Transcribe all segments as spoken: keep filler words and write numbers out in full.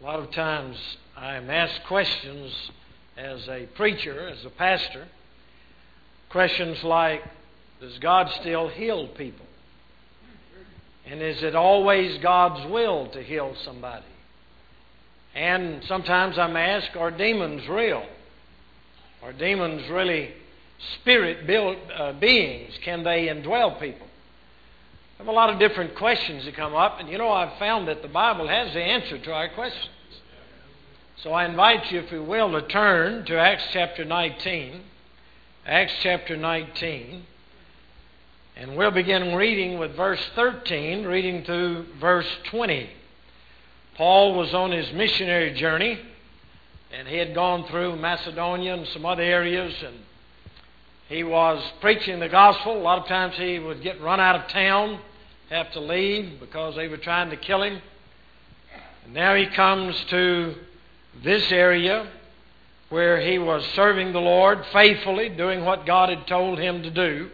A lot of times I am asked questions as a preacher, as a pastor. Questions like, does God still heal people? And is it always God's will to heal somebody? And sometimes I'm asked, are demons real? Are demons really spirit built uh, beings? Can they indwell people? I have a lot of different questions that come up, and you know, I've found that the Bible has the answer to our questions. So I invite you, if you will, to turn to Acts chapter nineteen. Acts chapter nineteen. And we'll begin reading with verse thirteen, reading through verse twenty. Paul was on his missionary journey, and he had gone through Macedonia and some other areas, and he was preaching the gospel. A lot of times he would get run out of town, have to leave because they were trying to kill him. And now he comes to this area where he was serving the Lord faithfully, doing what God had told him to do.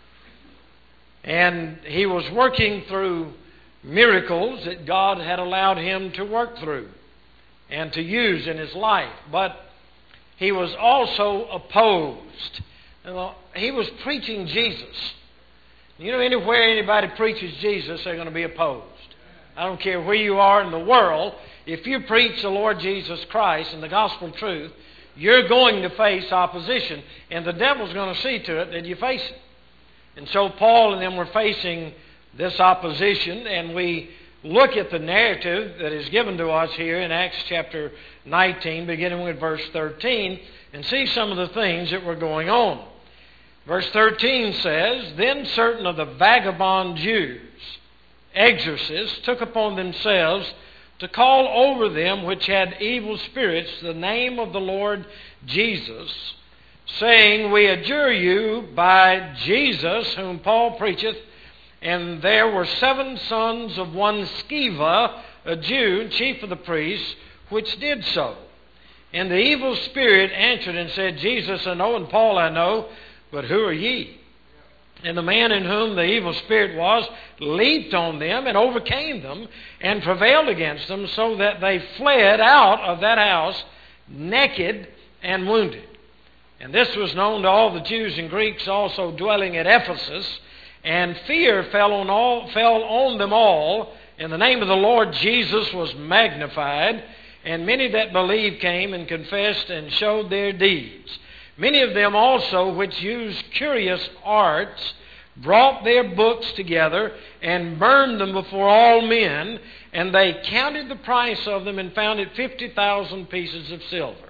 And he was working through miracles that God had allowed him to work through and to use in his life. But he was also opposed. Well, he was preaching Jesus. You know, anywhere anybody preaches Jesus, they're going to be opposed. I don't care where you are in the world. If you preach the Lord Jesus Christ and the gospel truth, you're going to face opposition. And the devil's going to see to it that you face it. And so Paul and them were facing this opposition, and we look at the narrative that is given to us here in Acts chapter nineteen, beginning with verse thirteen, and see some of the things that were going on. Verse thirteen says, Then certain of the vagabond Jews, exorcists, took upon themselves to call over them which had evil spirits the name of the Lord Jesus, saying, We adjure you by Jesus, whom Paul preacheth. And there were seven sons of one Sceva, a Jew, chief of the priests, which did so. And the evil spirit answered and said, Jesus I know, and Paul I know, but who are ye? And the man in whom the evil spirit was leaped on them and overcame them and prevailed against them, so that they fled out of that house naked and wounded. And this was known to all the Jews and Greeks also dwelling at Ephesus. And fear fell on all, fell on them all, and the name of the Lord Jesus was magnified. And many that believed came and confessed and showed their deeds. Many of them also which used curious arts brought their books together and burned them before all men. And they counted the price of them and found it fifty thousand pieces of silver.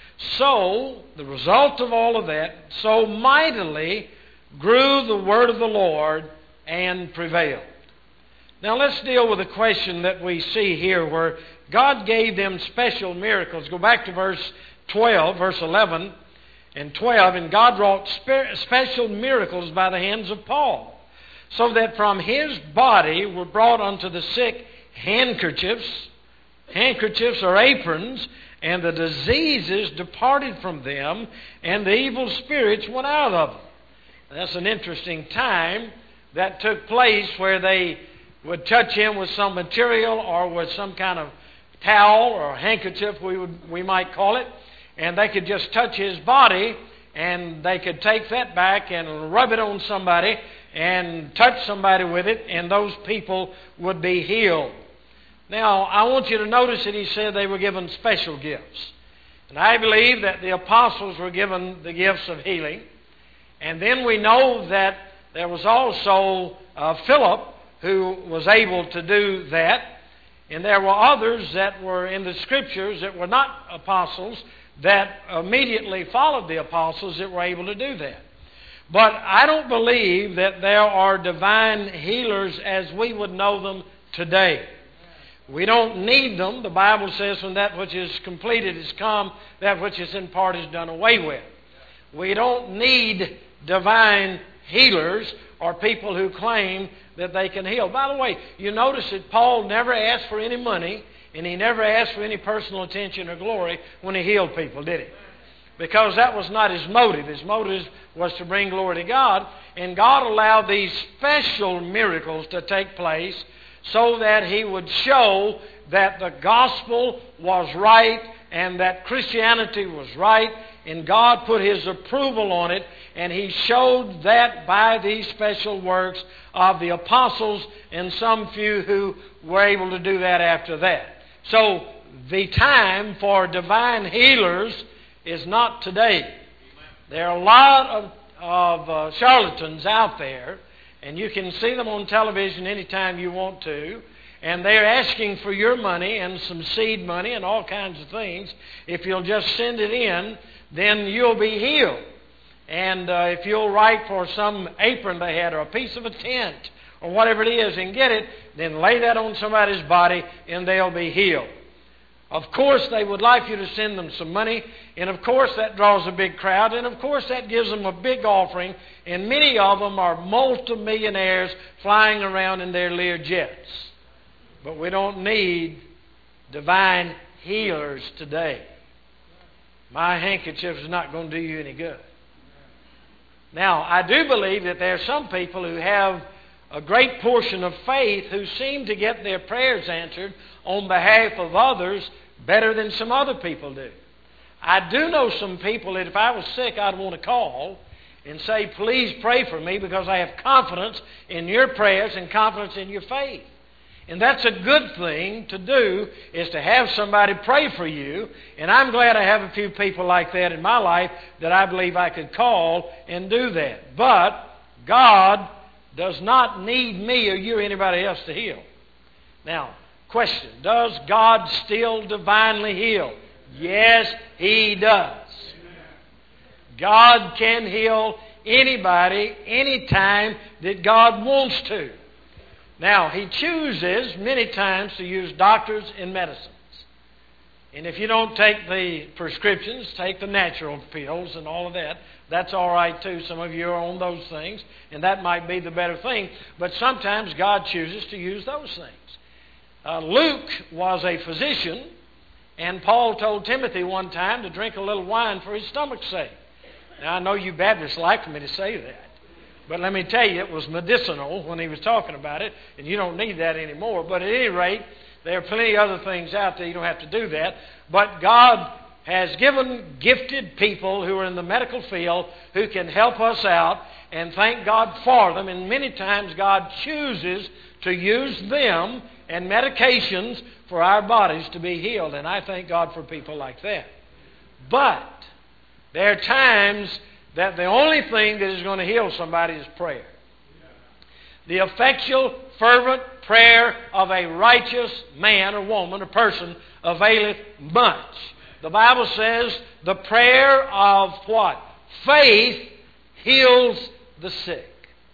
So, the result of all of that, so mightily grew the word of the Lord and prevailed. Now let's deal with a question that we see here where God gave them special miracles. Go back to verse twelve, verse eleven and twelve. And God wrought spe- special miracles by the hands of Paul, so that from his body were brought unto the sick handkerchiefs, handkerchiefs or aprons, and the diseases departed from them, and the evil spirits went out of them. That's an interesting time that took place where they would touch him with some material or with some kind of towel or handkerchief, we would we might call it, and they could just touch his body, and they could take that back and rub it on somebody and touch somebody with it, and those people would be healed. Now, I want you to notice that he said they were given special gifts. And I believe that the apostles were given the gifts of healing. And then we know that there was also uh, Philip who was able to do that. And there were others that were in the Scriptures that were not apostles that immediately followed the apostles that were able to do that. But I don't believe that there are divine healers as we would know them today. We don't need them. The Bible says, when that which is completed is come, that which is in part is done away with. We don't need divine healers or people who claim that they can heal. By the way, you notice that Paul never asked for any money, and he never asked for any personal attention or glory when he healed people, did he? Because that was not his motive. His motive was to bring glory to God, and God allowed these special miracles to take place so that he would show that the gospel was right and that Christianity was right, and God put His approval on it, and He showed that by these special works of the apostles and some few who were able to do that after that. So the time for divine healers is not today. There are a lot of, of uh, charlatans out there, and you can see them on television anytime you want to, and they're asking for your money and some seed money and all kinds of things. If you'll just send it in, then you'll be healed. And uh, if you'll write for some apron they had or a piece of a tent or whatever it is and get it, then lay that on somebody's body and they'll be healed. Of course, they would like you to send them some money, and of course that draws a big crowd, and of course that gives them a big offering, and many of them are multimillionaires flying around in their Lear jets. But we don't need divine healers today. My handkerchief is not going to do you any good. Now, I do believe that there are some people who have a great portion of faith who seem to get their prayers answered on behalf of others better than some other people do. I do know some people that if I was sick, I'd want to call and say, please pray for me because I have confidence in your prayers and confidence in your faith. And that's a good thing to do, is to have somebody pray for you. And I'm glad I have a few people like that in my life that I believe I could call and do that. But God does not need me or you or anybody else to heal. Now, question, does God still divinely heal? Yes, He does. God can heal anybody, anytime that God wants to. Now, He chooses many times to use doctors and medicines. And if you don't take the prescriptions, take the natural pills and all of that, that's all right too. Some of you are on those things, and that might be the better thing. But sometimes God chooses to use those things. Uh, Luke was a physician, and Paul told Timothy one time to drink a little wine for his stomach's sake. Now, I know you Baptists like for me to say that. But let me tell you, it was medicinal when he was talking about it, and you don't need that anymore. But at any rate, there are plenty of other things out there. You don't have to do that. But God has given gifted people who are in the medical field who can help us out, and thank God for them. And many times God chooses to use them and medications for our bodies to be healed. And I thank God for people like that. But there are times that the only thing that is going to heal somebody is prayer. The effectual, fervent prayer of a righteous man or woman or person availeth much. The Bible says the prayer of what? Faith heals the sick.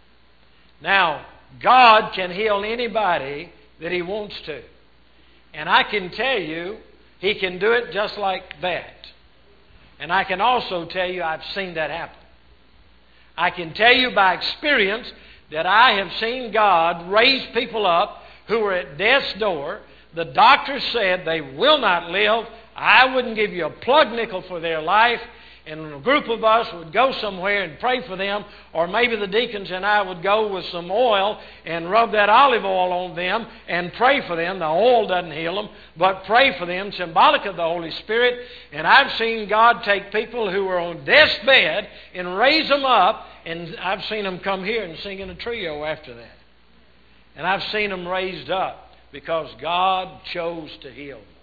Now, God can heal anybody that He wants to. And I can tell you, He can do it just like that. And I can also tell you I've seen that happen. I can tell you by experience that I have seen God raise people up who were at death's door. The doctor said they will not live. I wouldn't give you a plug nickel for their life. And a group of us would go somewhere and pray for them, or maybe the deacons and I would go with some oil and rub that olive oil on them and pray for them. The oil doesn't heal them, but pray for them, symbolic of the Holy Spirit. And I've seen God take people who were on death's bed and raise them up, and I've seen them come here and sing in a trio after that. And I've seen them raised up because God chose to heal them.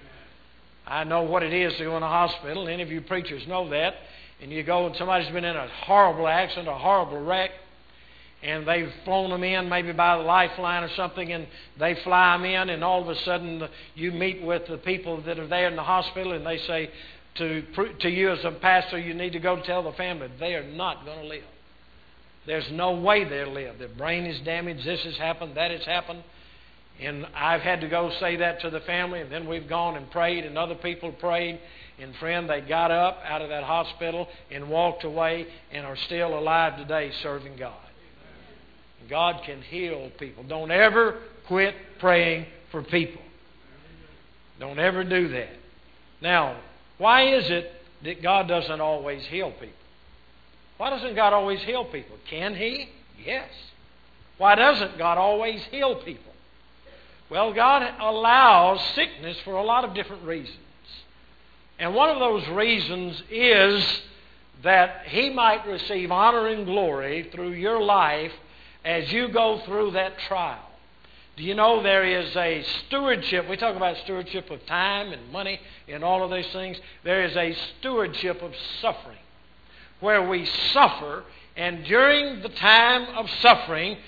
I know what it is to go in a hospital. Any of you preachers know that. And you go and somebody's been in a horrible accident, a horrible wreck, and they've flown them in maybe by the lifeline or something, and they fly them in, and all of a sudden you meet with the people that are there in the hospital, and they say to, to you as a pastor, you need to go tell the family they are not going to live. There's no way they'll live. Their brain is damaged. This has happened. That has happened. And I've had to go say that to the family, and then we've gone and prayed, and other people prayed. And friend, they got up out of that hospital and walked away and are still alive today serving God. God can heal people. Don't ever quit praying for people. Don't ever do that. Now, why is it that God doesn't always heal people? Why doesn't God always heal people? Can He? Yes. Why doesn't God always heal people? Well, God allows sickness for a lot of different reasons. And one of those reasons is that He might receive honor and glory through your life as you go through that trial. Do you know there is a stewardship? We talk about stewardship of time and money and all of these things. There is a stewardship of suffering where we suffer, and during the time of suffering,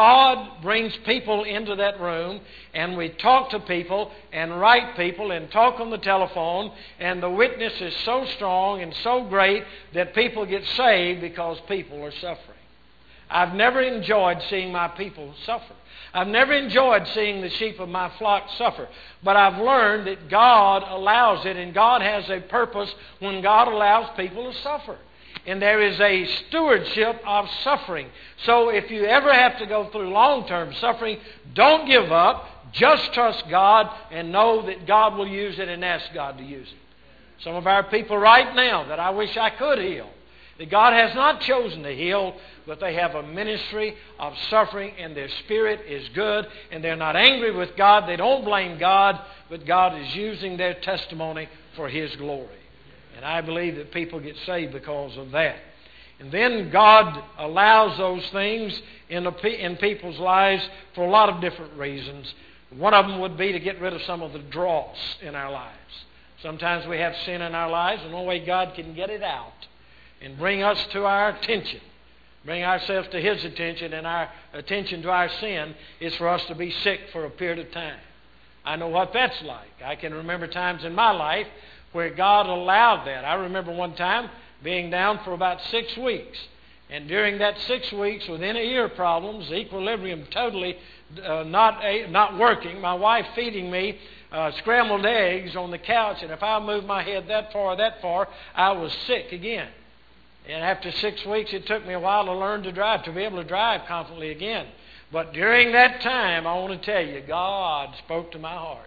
God brings people into that room, and we talk to people and write people and talk on the telephone, and the witness is so strong and so great that people get saved because people are suffering. I've never enjoyed seeing my people suffer. I've never enjoyed seeing the sheep of my flock suffer. But I've learned that God allows it, and God has a purpose when God allows people to suffer. And there is a stewardship of suffering. So if you ever have to go through long-term suffering, don't give up. Just trust God and know that God will use it, and ask God to use it. Some of our people right now that I wish I could heal, that God has not chosen to heal, but they have a ministry of suffering, and their spirit is good, and they're not angry with God. They don't blame God, but God is using their testimony for His glory. And I believe that people get saved because of that. And then God allows those things in, a, in people's lives for a lot of different reasons. One of them would be to get rid of some of the dross in our lives. Sometimes we have sin in our lives, and the only way God can get it out and bring us to our attention, bring ourselves to His attention and our attention to our sin, is for us to be sick for a period of time. I know what that's like. I can remember times in my life where God allowed that. I remember one time being down for about six weeks. And during that six weeks with inner ear problems, equilibrium totally uh, not, a, not working, my wife feeding me uh, scrambled eggs on the couch, and if I moved my head that far or that far, I was sick again. And after six weeks, it took me a while to learn to drive, to be able to drive confidently again. But during that time, I want to tell you, God spoke to my heart.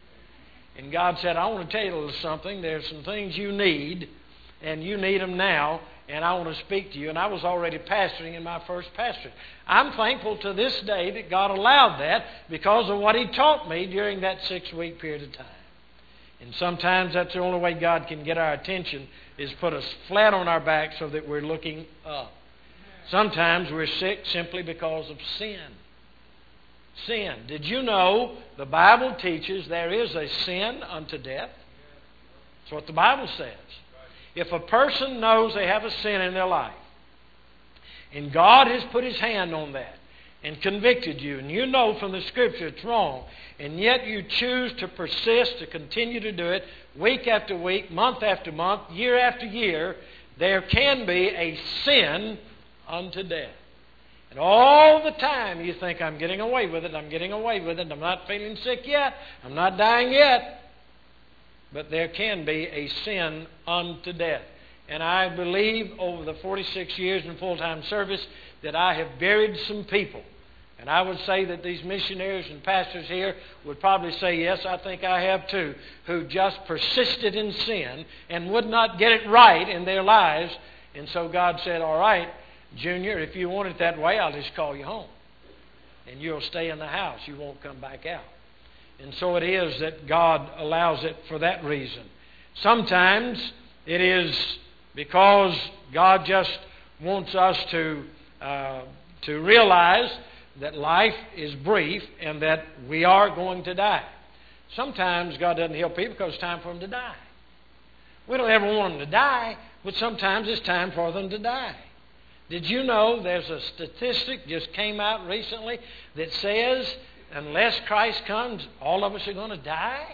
And God said, I want to tell you a little something. There's some things you need, and you need them now, and I want to speak to you. And I was already pastoring in my first pastorate. I'm thankful to this day that God allowed that because of what He taught me during that six-week period of time. And sometimes that's the only way God can get our attention, is put us flat on our back so that we're looking up. Sometimes we're sick simply because of sin. Sin. Did you know the Bible teaches there is a sin unto death? That's what the Bible says. If a person knows they have a sin in their life, and God has put His hand on that and convicted you, and you know from the Scripture it's wrong, and yet you choose to persist, to continue to do it week after week, month after month, year after year, there can be a sin unto death. And all the time you think, I'm getting away with it, I'm getting away with it, I'm not feeling sick yet, I'm not dying yet. But there can be a sin unto death. And I believe over the forty-six years in full-time service that I have buried some people. And I would say that these missionaries and pastors here would probably say, yes, I think I have too, who just persisted in sin and would not get it right in their lives. And so God said, all right, Junior, if you want it that way, I'll just call you home. And you'll stay in the house. You won't come back out. And so it is that God allows it for that reason. Sometimes it is because God just wants us to, uh, to realize that life is brief and that we are going to die. Sometimes God doesn't heal people because it's time for them to die. We don't ever want them to die, but sometimes it's time for them to die. Did you know there's a statistic just came out recently that says unless Christ comes, all of us are going to die?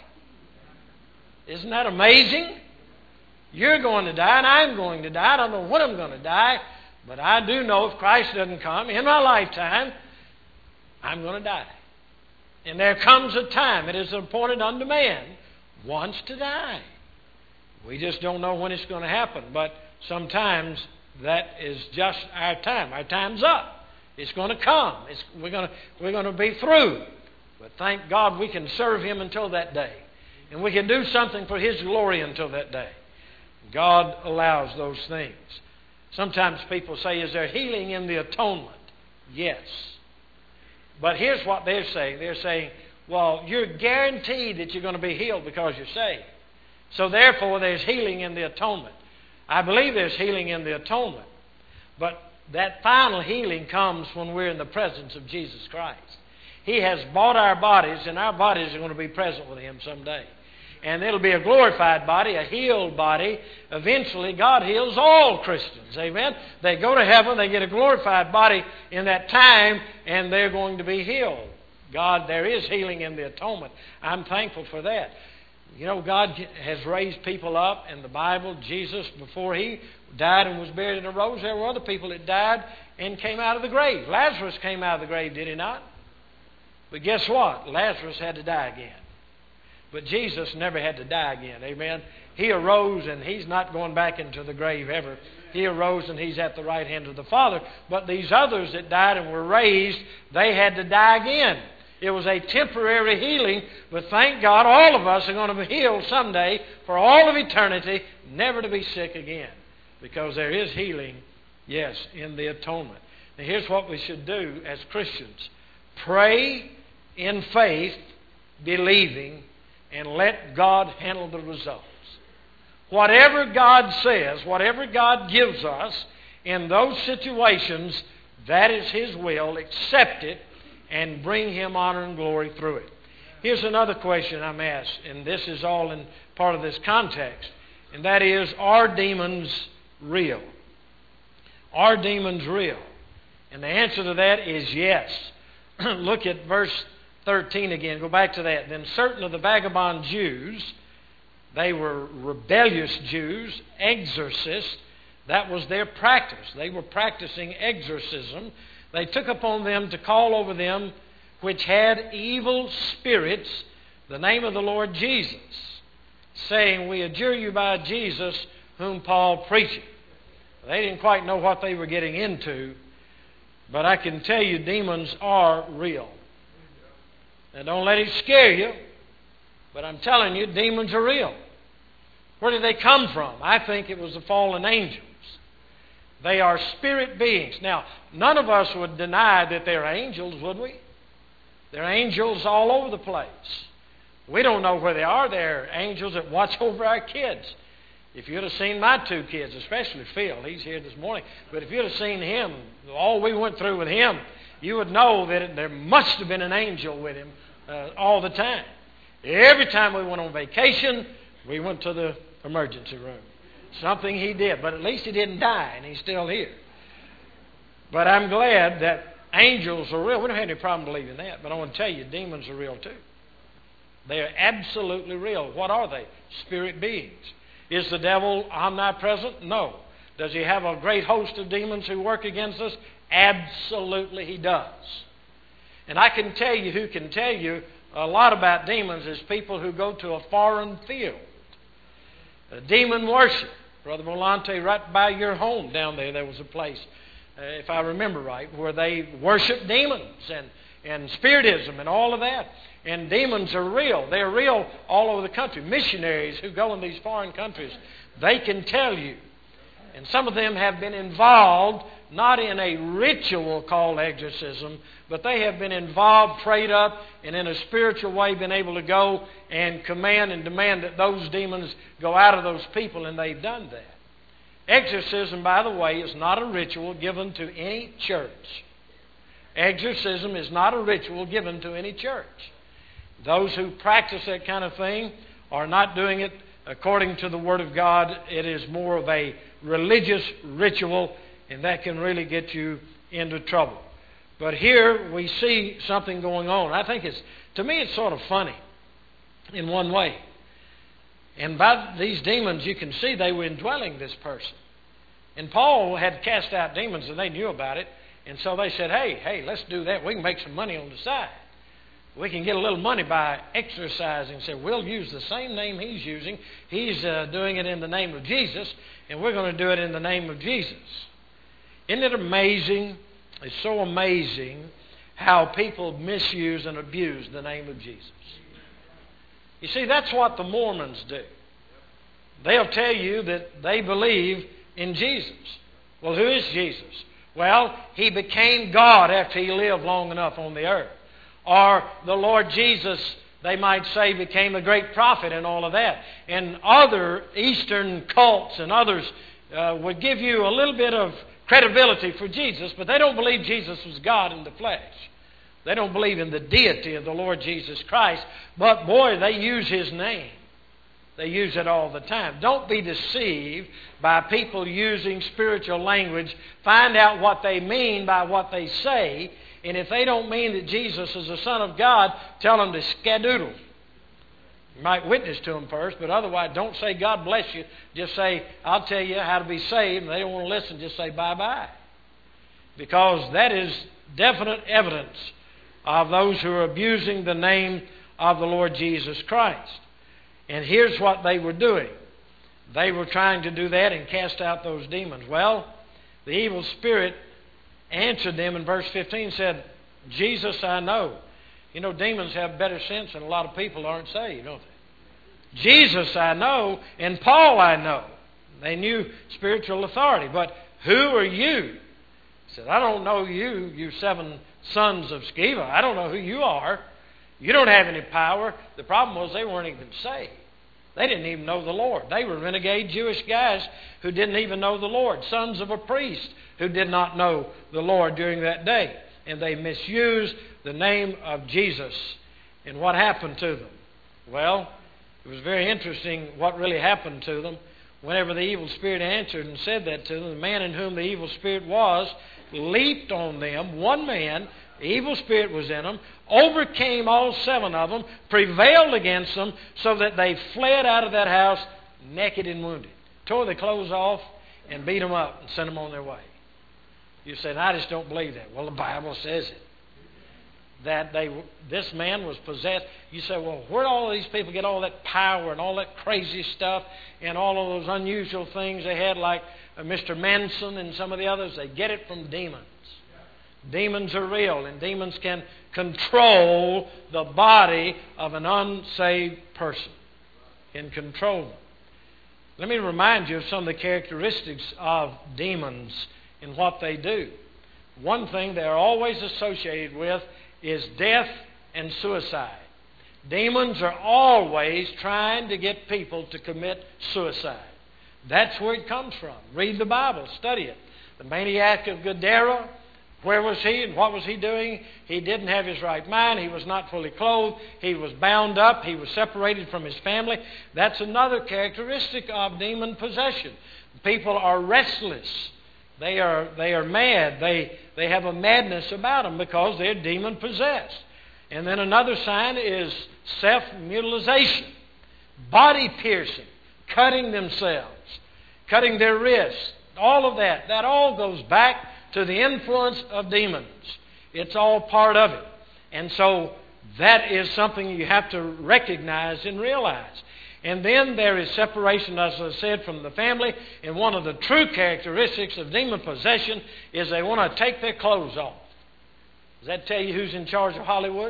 Isn't that amazing? You're going to die and I'm going to die. I don't know when I'm going to die, but I do know if Christ doesn't come in my lifetime, I'm going to die. And there comes a time, it is appointed unto man once to die. We just don't know when it's going to happen, but sometimes that is just our time. Our time's up. It's going to come. It's, we're going to, we're going to be through. But thank God we can serve Him until that day. And we can do something for His glory until that day. God allows those things. Sometimes people say, is there healing in the atonement? Yes. But here's what they're saying. They're saying, well, you're guaranteed that you're going to be healed because you're saved. So therefore, there's healing in the atonement. I believe there's healing in the atonement. But that final healing comes when we're in the presence of Jesus Christ. He has bought our bodies, and our bodies are going to be present with Him someday. And it'll be a glorified body, a healed body. Eventually, God heals all Christians. Amen? They go to heaven, they get a glorified body in that time, and they're going to be healed. God, there is healing in the atonement. I'm thankful for that. You know, God has raised people up in the Bible. Jesus, before He died and was buried and arose, there were other people that died and came out of the grave. Lazarus came out of the grave, did he not? But guess what? Lazarus had to die again. But Jesus never had to die again. Amen? He arose and He's not going back into the grave ever. He arose and He's at the right hand of the Father. But these others that died and were raised, they had to die again. It was a temporary healing, but thank God all of us are going to be healed someday for all of eternity, never to be sick again. Because there is healing, yes, in the atonement. Now here's what we should do as Christians. Pray in faith, believing, and let God handle the results. Whatever God says, whatever God gives us in those situations, that is His will. Accept it and bring Him honor and glory through it. Here's another question I'm asked, and this is all in part of this context, and that is, are demons real? Are demons real? And the answer to that is yes. Look at verse thirteen again. Go back to that. Then certain of the vagabond Jews, they were rebellious Jews, exorcists. That was their practice. They were practicing exorcism. They took upon them to call over them which had evil spirits the name of the Lord Jesus, saying, we adjure you by Jesus whom Paul preacheth. They didn't quite know what they were getting into, but I can tell you demons are real. Now don't let it scare you, but I'm telling you, demons are real. Where did they come from? I think it was the fallen angels. They are spirit beings. Now, none of us would deny that they're angels, would we? They're angels all over the place. We don't know where they are. They're angels that watch over our kids. If you'd have seen my two kids, especially Phil, he's here this morning, but if you'd have seen him, all we went through with him, you would know that there must have been an angel with him uh, all the time. Every time we went on vacation, we went to the emergency room. Something he did, but at least he didn't die, and he's still here. But I'm glad that angels are real. We don't have any problem believing that, but I want to tell you, demons are real too. They are absolutely real. What are they? Spirit beings. Is the devil omnipresent? No. Does he have a great host of demons who work against us? Absolutely he does. And I can tell you, who can tell you a lot about demons is people who go to a foreign field. A demon worship. Brother Volante, right by your home down there, there was a place, uh, if I remember right, where they worship demons and, and spiritism and all of that. And demons are real. They're real all over the country. Missionaries who go in these foreign countries, they can tell you. And some of them have been involved, not in a ritual called exorcism, but they have been involved, prayed up, and in a spiritual way been able to go and command and demand that those demons go out of those people, and they've done that. Exorcism, by the way, is not a ritual given to any church. Exorcism is not a ritual given to any church. Those who practice that kind of thing are not doing it according to the Word of God. It is more of a religious ritual, and that can really get you into trouble. But here we see something going on. I think it's, to me, it's sort of funny in one way. And by these demons, you can see they were indwelling this person. And Paul had cast out demons, and they knew about it. And so they said, hey, hey, let's do that. We can make some money on the side. We can get a little money by exercising. So we'll use the same name he's using. He's uh, doing it in the name of Jesus, and we're going to do it in the name of Jesus. Isn't it amazing? It's so amazing how people misuse and abuse the name of Jesus. You see, that's what the Mormons do. They'll tell you that they believe in Jesus. Well, who is Jesus? Well, He became God after He lived long enough on the earth. Or the Lord Jesus, they might say, became a great prophet and all of that. And other Eastern cults and others uh, would give you a little bit of credibility for Jesus, but they don't believe Jesus was God in the flesh. They don't believe in the deity of the Lord Jesus Christ. But boy, they use His name. They use it all the time. Don't be deceived by people using spiritual language. Find out what they mean by what they say. And if they don't mean that Jesus is the Son of God, tell them to skedoodle. You might witness to them first, but otherwise don't say God bless you. Just say, I'll tell you how to be saved. And they don't want to listen, just say bye-bye. Because that is definite evidence of those who are abusing the name of the Lord Jesus Christ. And here's what they were doing. They were trying to do that and cast out those demons. Well, the evil spirit answered them in verse fifteen and said, Jesus I know. You know, demons have better sense than a lot of people aren't saved, don't they? Jesus I know, and Paul I know. They knew spiritual authority. But who are you? He said, I don't know you, you seven sons of Sceva. I don't know who you are. You don't have any power. The problem was they weren't even saved. They didn't even know the Lord. They were renegade Jewish guys who didn't even know the Lord. Sons of a priest who did not know the Lord during that day. And they misused the name of Jesus. And what happened to them? Well, it was very interesting what really happened to them. Whenever the evil spirit answered and said that to them, the man in whom the evil spirit was leaped on them. One man, the evil spirit was in them, overcame all seven of them, prevailed against them, so that they fled out of that house naked and wounded. Tore their clothes off and beat them up and sent them on their way. You say, I just don't believe that. Well, the Bible says it. That they, this man was possessed. You say, well, where did all these people get all that power and all that crazy stuff and all of those unusual things they had, like uh, Mister Manson and some of the others? They get it from demons. Demons are real, and demons can control the body of an unsaved person. Can control them. Let me remind you of some of the characteristics of demons and what they do. One thing they're always associated with is death and suicide. Demons are always trying to get people to commit suicide. That's where it comes from. Read the Bible, study it. The maniac of Gadara, where was he and what was he doing? He didn't have his right mind. He was not fully clothed. He was bound up. He was separated from his family. That's another characteristic of demon possession. People are restless. They are, they are mad. They, they have a madness about them because they're demon possessed. And then another sign is self-mutilation, body piercing, cutting themselves, cutting their wrists, all of that. That all goes back to the influence of demons. It's all part of it. And so that is something you have to recognize and realize. And then there is separation, as I said, from the family. And one of the true characteristics of demon possession is they want to take their clothes off. Does that tell you who's in charge of Hollywood?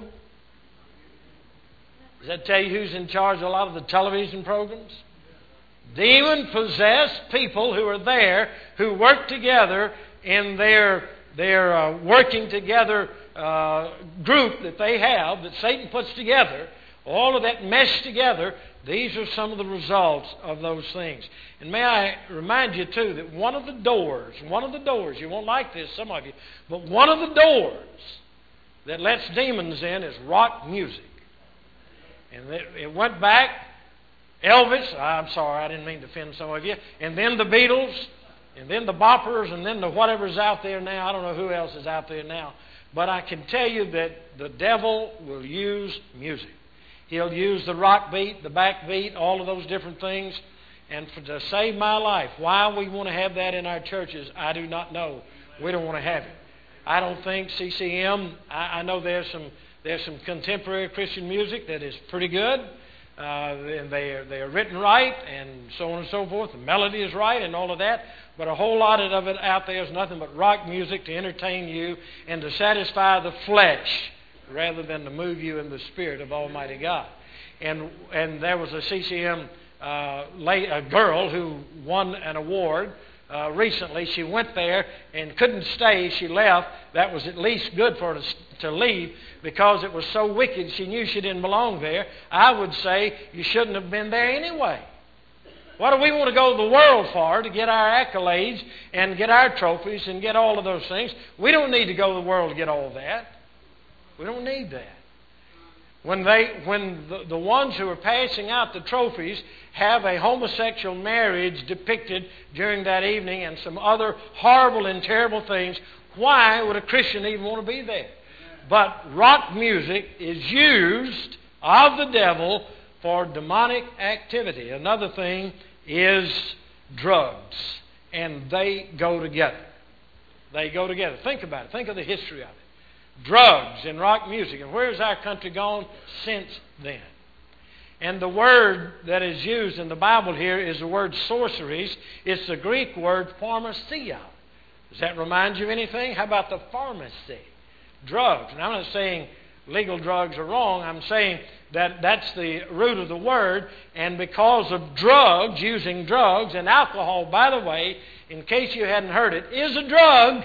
Does that tell you who's in charge of a lot of the television programs? Demon-possessed people who are there, who work together in their, their uh, working together uh, group that they have, that Satan puts together, all of that meshed together. These are some of the results of those things. And may I remind you, too, that one of the doors, one of the doors, you won't like this, some of you, but one of the doors that lets demons in is rock music. And it, it went back, Elvis, I'm sorry, I didn't mean to offend some of you, and then the Beatles, and then the Boppers, and then the whatever's out there now. I don't know who else is out there now. But I can tell you that the devil will use music. He'll use the rock beat, the back beat, all of those different things. And for, to save my life, why we want to have that in our churches, I do not know. We don't want to have it. I don't think C C M, I, I know there's some there's some contemporary Christian music that is pretty good. Uh, and they are, they are written right and so on and so forth. The melody is right and all of that. But a whole lot of it out there is nothing but rock music to entertain you and to satisfy the flesh, rather than to move you in the Spirit of Almighty God. And and there was a C C M uh, lay, a girl who won an award uh, recently. She went there and couldn't stay. She left. That was at least good for her to, to leave because it was so wicked. She knew she didn't belong there. I would say you shouldn't have been there anyway. What do we want to go to the world for? To get our accolades and get our trophies and get all of those things. We don't need to go to the world to get all that. We don't need that. When they, when the, the ones who are passing out the trophies have a homosexual marriage depicted during that evening and some other horrible and terrible things, why would a Christian even want to be there? But rock music is used of the devil for demonic activity. Another thing is drugs, and they go together. They go together. Think about it. Think of the history of it. Drugs and rock music. And where has our country gone since then? And the word that is used in the Bible here is the word sorceries. It's the Greek word pharmacia. Does that remind you of anything? How about the pharmacy? Drugs. And I'm not saying legal drugs are wrong. I'm saying that that's the root of the word. And because of drugs, using drugs, and alcohol, by the way, in case you hadn't heard it, is a drug.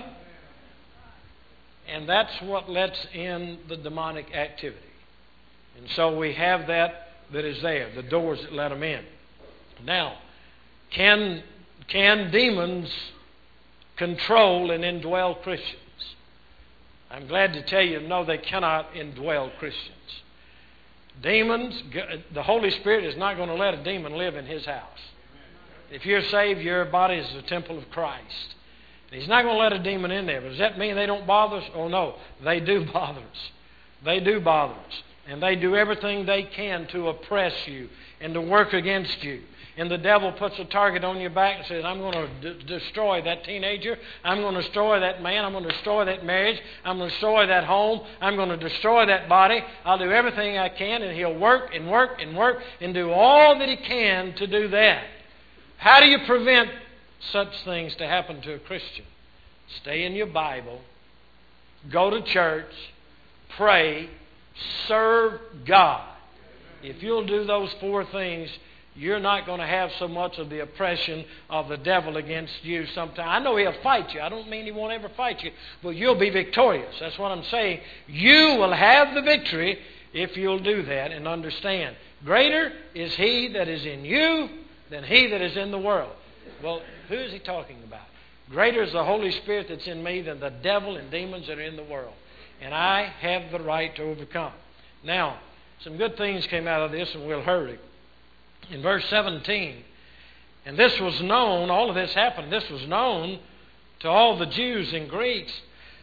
And that's what lets in the demonic activity. And so we have that that is there, the doors that let them in. Now, can, can demons control and indwell Christians? I'm glad to tell you, no, they cannot indwell Christians. Demons, the Holy Spirit is not going to let a demon live in His house. If you're saved, your body is the temple of Christ. He's not going to let a demon in there. But does that mean they don't bother us? Oh, no. They do bother us. They do bother us. And they do everything they can to oppress you and to work against you. And the devil puts a target on your back and says, I'm going to d- destroy that teenager. I'm going to destroy that man. I'm going to destroy that marriage. I'm going to destroy that home. I'm going to destroy that body. I'll do everything I can. And he'll work and work and work and do all that he can to do that. How do you prevent such things to happen to a Christian? Stay in your Bible, go to church, pray, serve God. If you'll do those four things, you're not going to have so much of the oppression of the devil against you sometime. I know he'll fight you. I don't mean he won't ever fight you, but you'll be victorious. That's what I'm saying. You will have the victory if you'll do that and understand. Greater is he that is in you than he that is in the world. Well, who is he talking about? Greater is the Holy Spirit that's in me than the devil and demons that are in the world. And I have the right to overcome. Now, some good things came out of this, and we'll hurry. In verse seventeen, and this was known, all of this happened, this was known to all the Jews and Greeks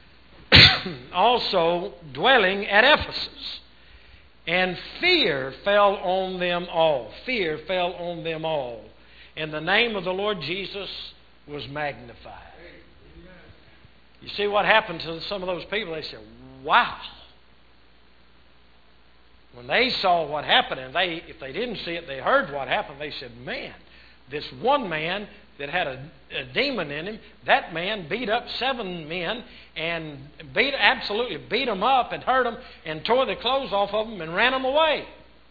also dwelling at Ephesus. And fear fell on them all. Fear fell on them all. And the name of the Lord Jesus was magnified. You see what happened to some of those people? They said, wow. When they saw what happened, and they, if they didn't see it, they heard what happened, they said, man, this one man that had a, a demon in him, that man beat up seven men and beat absolutely beat them up and hurt them and tore the clothes off of them and ran them away.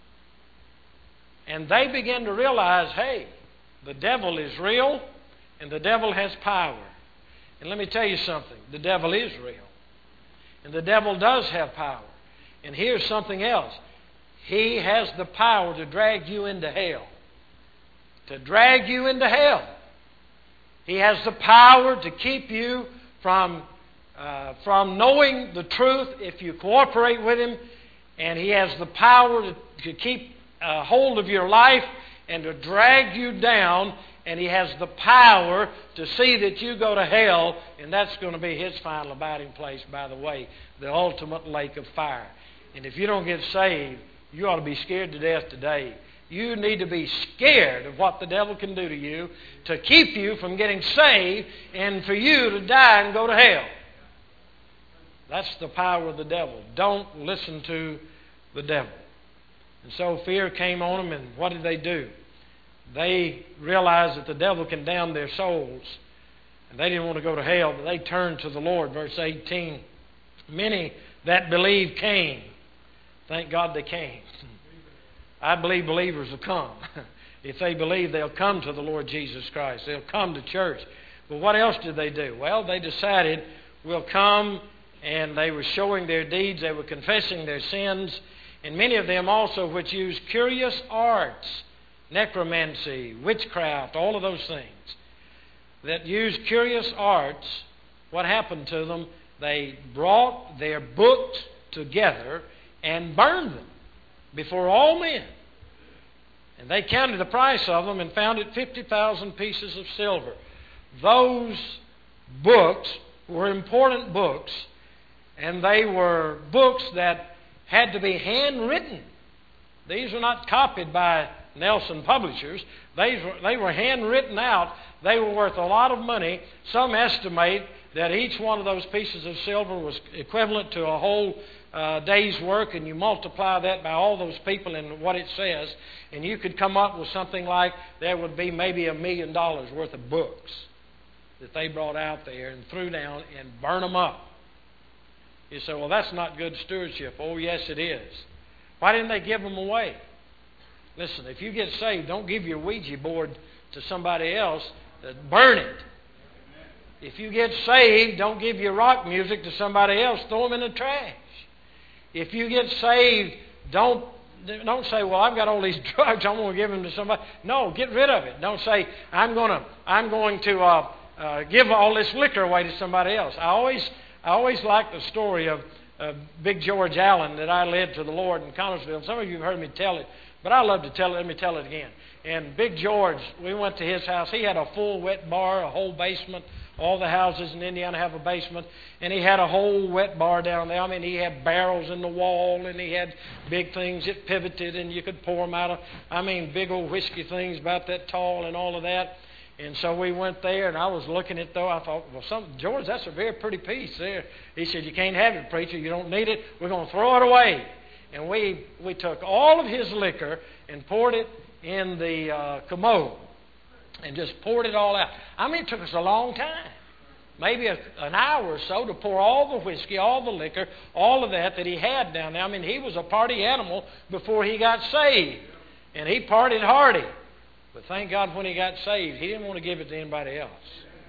And they began to realize, hey, the devil is real and the devil has power. And let me tell you something, the devil is real. And the devil does have power. And here's something else. He has the power to drag you into hell. To drag you into hell. He has the power to keep you from, uh, from knowing the truth if you cooperate with him. And he has the power to, to keep uh, hold of your life and to drag you down. And he has the power to see that you go to hell. And that's going to be his final abiding place, by the way, the ultimate lake of fire. And if you don't get saved, you ought to be scared to death today. You need to be scared of what the devil can do to you to keep you from getting saved and for you to die and go to hell. That's the power of the devil. Don't listen to the devil. And so fear came on them, and what did they do? They realized that the devil can damn their souls, and they didn't want to go to hell, but they turned to the Lord. Verse eighteen, many that believed came. Thank God they came. I believe believers will come. If they believe, they'll come to the Lord Jesus Christ. They'll come to church. But what else did they do? Well, they decided, we'll come, and they were showing their deeds. They were confessing their sins. And many of them also which used curious arts, necromancy, witchcraft, all of those things that used curious arts, what happened to them? They brought their books together and burned them before all men. And they counted the price of them and found it fifty thousand pieces of silver. Those books were important books, and they were books that had to be handwritten. These were not copied by Nelson Publishers. They were, they were handwritten out. They were worth a lot of money. Some estimate that each one of those pieces of silver was equivalent to a whole uh, day's work, and you multiply that by all those people and what it says, and you could come up with something like there would be maybe a million dollars worth of books that they brought out there and threw down and burned them up. You say, well, that's not good stewardship. Oh, yes, it is. Why didn't they give them away? Listen, if you get saved, don't give your Ouija board to somebody else. Burn it. If you get saved, don't give your rock music to somebody else. Throw them in the trash. If you get saved, don't don't say, well, I've got all these drugs, I'm going to give them to somebody. No, get rid of it. Don't say, I'm going to I'm going to uh, uh, give all this liquor away to somebody else. I always I always like the story of uh, Big George Allen that I led to the Lord in Connersville. Some of you have heard me tell it, but I love to tell it. Let me tell it again. And Big George, we went to his house. He had a full wet bar, a whole basement. All the houses in Indiana have a basement. And he had a whole wet bar down there. I mean, he had barrels in the wall, and he had big things that pivoted, and you could pour them out of, I mean, big old whiskey things about that tall and all of that. And so we went there, and I was looking at it, though. I thought, well, some, George, that's a very pretty piece there. He said, you can't have it, preacher. You don't need it. We're going to throw it away. And we, we took all of his liquor and poured it in the uh, commode and just poured it all out. I mean, it took us a long time, maybe a, an hour or so, to pour all the whiskey, all the liquor, all of that that he had down there. I mean, he was a party animal before he got saved, and he partied hardy. But thank God when he got saved, he didn't want to give it to anybody else.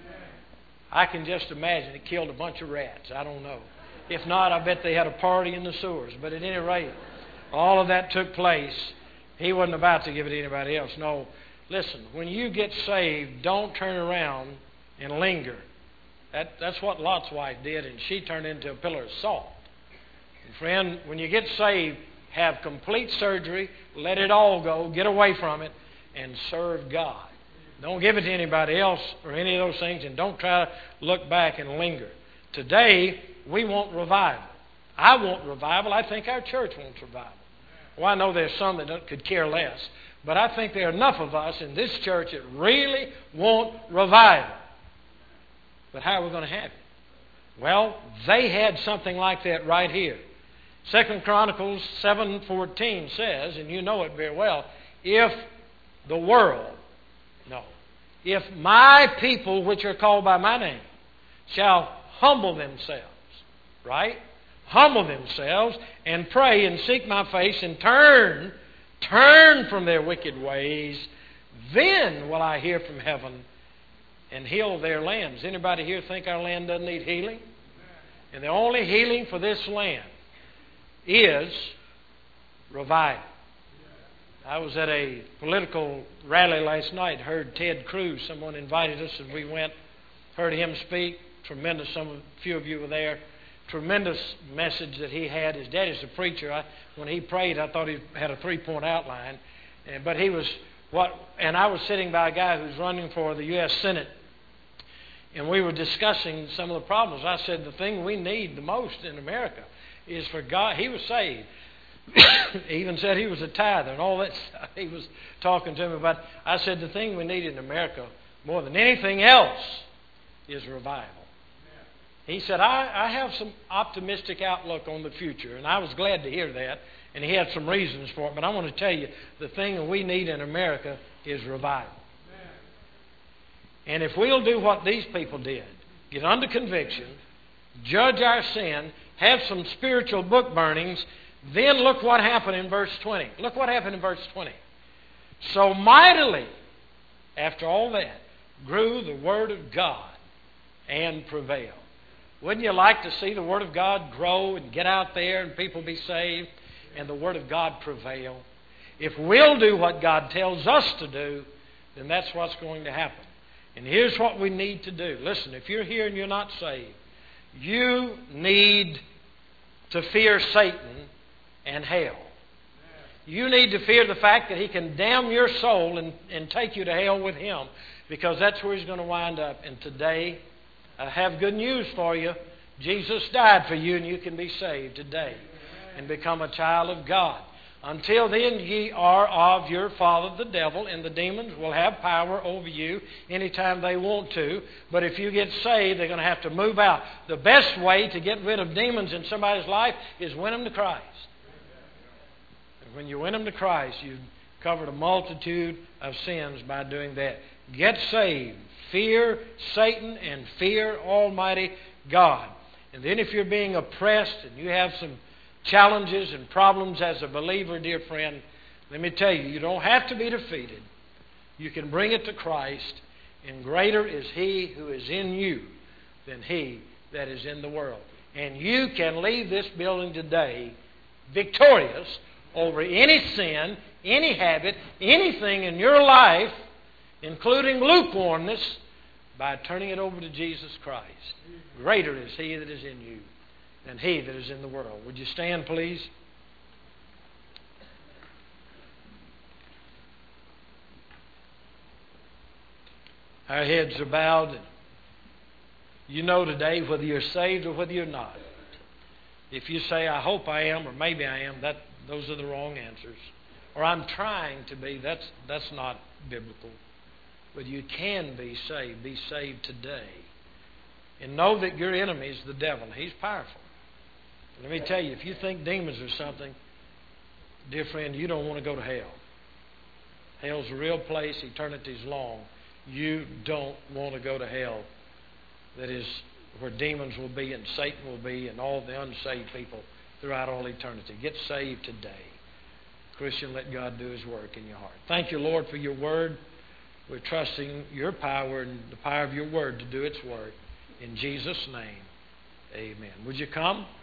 I can just imagine it killed a bunch of rats. I don't know. If not, I bet they had a party in the sewers. But at any rate, all of that took place. He wasn't about to give it to anybody else. No, listen, when you get saved, don't turn around and linger. That, that's what Lot's wife did, and she turned into a pillar of salt. And friend, when you get saved, have complete surgery, let it all go, get away from it, and serve God. Don't give it to anybody else or any of those things, and don't try to look back and linger. Today, we want revival. I want revival. I think our church wants revival. Well, I know there's some that could care less, but I think there are enough of us in this church that really want revival. But how are we going to have it? Well, they had something like that right here. Second Chronicles seven fourteen says, and you know it very well, if the world, no, if my people which are called by my name shall humble themselves, right? Humble themselves and pray and seek my face and turn, turn from their wicked ways, then will I hear from heaven and heal their land. Does anybody here think our land doesn't need healing? And the only healing for this land is revival. I was at a political rally last night, heard Ted Cruz. Someone invited us and we went, heard him speak. Tremendous, some a few of you were there. Tremendous message that he had. His daddy's a preacher. I, when he prayed, I thought he had a three-point outline. And, but he was what, and I was sitting by a guy who's running for the U S Senate. And we were discussing some of the problems. I said the thing we need the most in America is for God. He was saved. He even said he was a tither and all that stuff. He was talking to me about. I said the thing we need in America more than anything else is revival. He said, I, I have some optimistic outlook on the future, and I was glad to hear that, and he had some reasons for it. But I want to tell you, the thing that we need in America is revival. And if we'll do what these people did, get under conviction, judge our sin, have some spiritual book burnings, then look what happened in verse twenty. Look what happened in verse twenty. So mightily, after all that, grew the word of God and prevail. Wouldn't you like to see the Word of God grow and get out there and people be saved and the Word of God prevail? If we'll do what God tells us to do, then that's what's going to happen. And here's what we need to do. Listen, if you're here and you're not saved, you need to fear Satan and hell. You need to fear the fact that he can damn your soul and, and take you to hell with him, because that's where he's going to wind up. And today, I have good news for you. Jesus died for you, and you can be saved today and become a child of God. Until then, ye are of your father the devil, and the demons will have power over you anytime they want to. But if you get saved, they're going to have to move out. The best way to get rid of demons in somebody's life is win them to Christ. And when you win them to Christ, you've covered a multitude of sins by doing that. Get saved. Fear Satan and fear Almighty God. And then if you're being oppressed and you have some challenges and problems as a believer, dear friend, let me tell you, you don't have to be defeated. You can bring it to Christ, and greater is He who is in you than he that is in the world. And you can leave this building today victorious over any sin, any habit, anything in your life, including lukewarmness, by turning it over to Jesus Christ. Greater is He that is in you than he that is in the world. Would you stand, please? Our heads are bowed. You know today whether you're saved or whether you're not. If you say, I hope I am, or maybe I am, that those are the wrong answers. Or I'm trying to be, that's, that's not biblical. But you can be saved. Be saved today. And know that your enemy is the devil. He's powerful. Let me tell you, if you think demons are something, dear friend, you don't want to go to hell. Hell's a real place. Eternity's long. You don't want to go to hell. That is where demons will be and Satan will be and all the unsaved people throughout all eternity. Get saved today. Christian, let God do His work in your heart. Thank you, Lord, for your word. We're trusting your power and the power of your word to do its work. In Jesus' name, amen. Would you come?